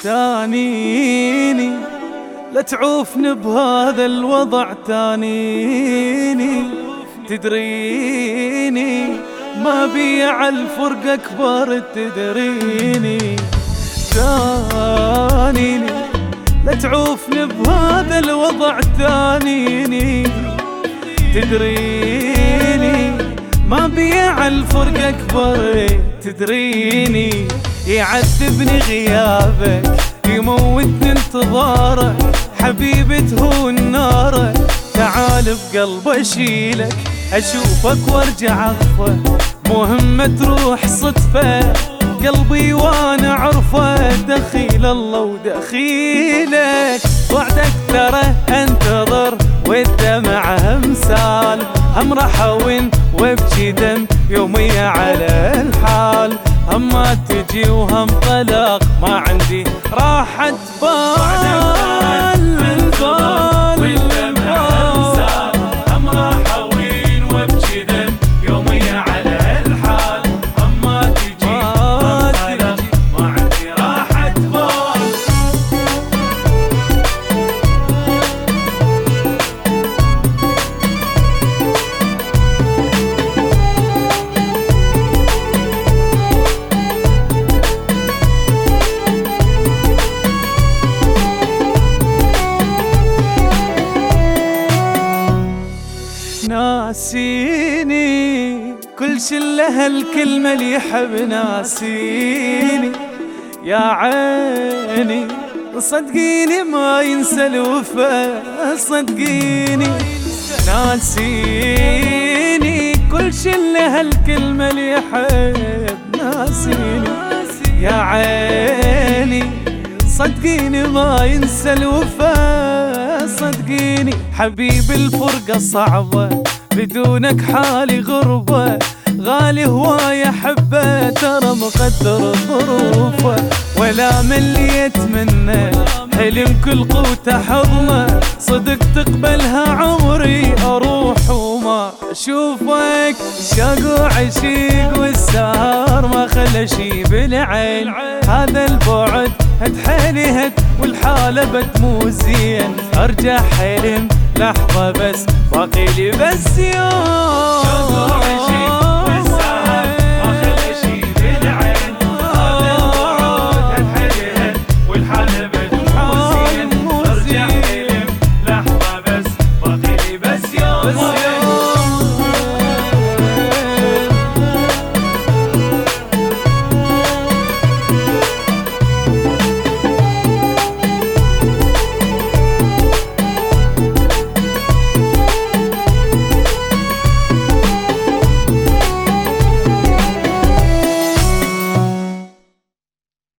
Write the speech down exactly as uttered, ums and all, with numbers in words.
تانيني لا تعوفني بهذا الوضع تانيني، تدريني ما بيع الفرق أكبر تدريني. تانيني لا تعوفني بهذا الوضع تانيني، تدريني ما بيع الفرق أكبر تدريني. يعذبني غيابك يموتني انتظارك، حبيبي تهون نارك تعال بقلب اشيلك، اشوفك وارجع اخفى مهمة تروح صدفة، قلبي وانا عرفه دخيل الله ودخيلك. وعدك ترى انتظر والدمع امسال، هم راح اون وابكي دم يومي على الحال، اما تجي وهم طلاق ما عندي راحة بال. ناسيني كل شله هالكلمة اللي يحب ناسيني، يا عيني صدقيني ما ينسى الوفا صدقيني. ناسيني كل شله هالكلمة اللي يحب ناسيني، يا عيني صدقيني ما ينسى الوفا صدقيني. حبيب الفرقة صعبة بدونك حالي غربة، غالي هواية حبه ترى مقدر ظروفه، ولا مليت منه حلم كل قوته حضنه، صدق تقبلها عمري اروح وما اشوفك. شاق وعشيق والسهر ما خلى شي بالعين، هذا البعد هد حيلي هد والحالة بتمو زين، ارجع حلم لحظة بس باقي لي بس يوم